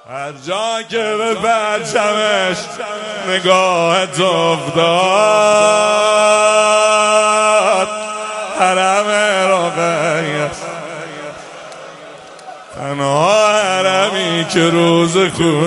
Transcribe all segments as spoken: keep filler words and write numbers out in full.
هر جا که به پرچمش نگاهت افتاد حرم رقیه تنها حرمی که روز خون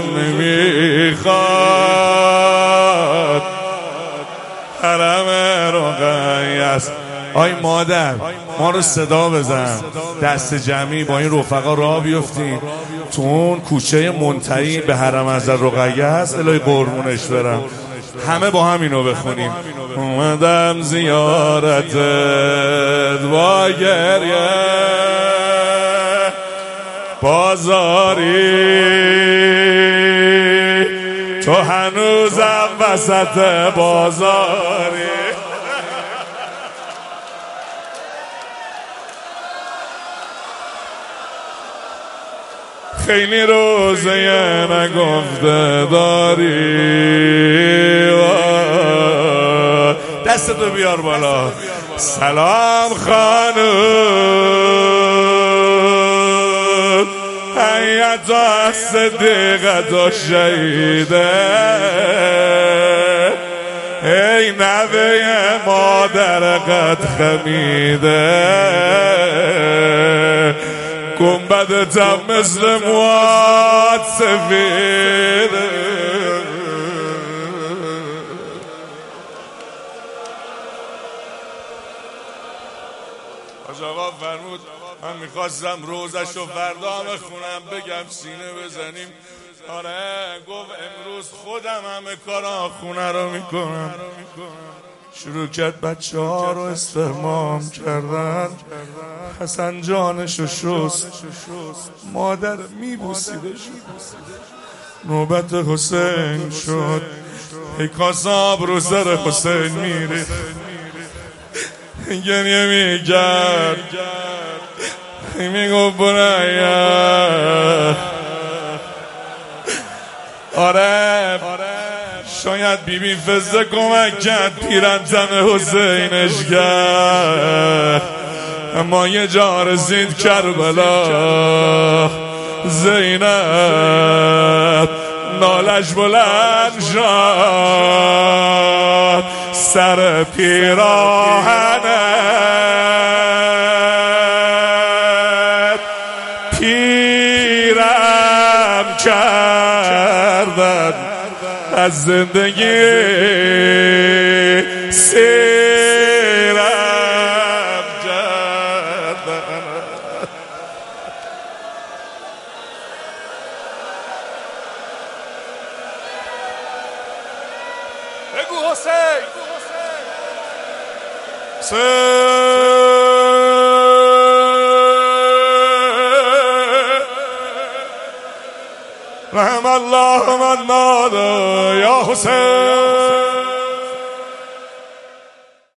نمیخواد حرم رقیه است. آی مادر ما رو صدا بزن، دست جمعی با این رفقا راه بیفتیم تو اون کوچه منتهی به حرم از رقیه هست، الهی قربونش برم، همه با هم اینو بخونیم. اومدم زیارتت با گریه بازاری، تو هنوزم وسط بازاری. خیلی روزه نگفته داری، دستتو بیار بالا. سلام خانوم حیات و صدیقت و شهیده، ای نوه مادرقت خمیده، گنبدتم مثل مواد سفیده. حاج آقا فرمود من میخواستم روزش و فردا بخونم بگم سینه بزنیم. آره گفت امروز خودم همه کارا خونه رو میکنم. شروع کرد بچه ها رو استحمام کردن، حسن جانشو شست، مادر میبوسیده شد، نوبت حسین شد، ای کاساب رو سر حسین میره گریه میکرد میگو برای آره شاید بی بی فزه کمک کرد پیرنتن حسینش کرد، اما یه جا رسید کربلا زینب نالش بلند شد سر پیراهنت پیرم کردن از زندگی سیرم کردن. بگو حسین رحم الله من ناده یا حسین.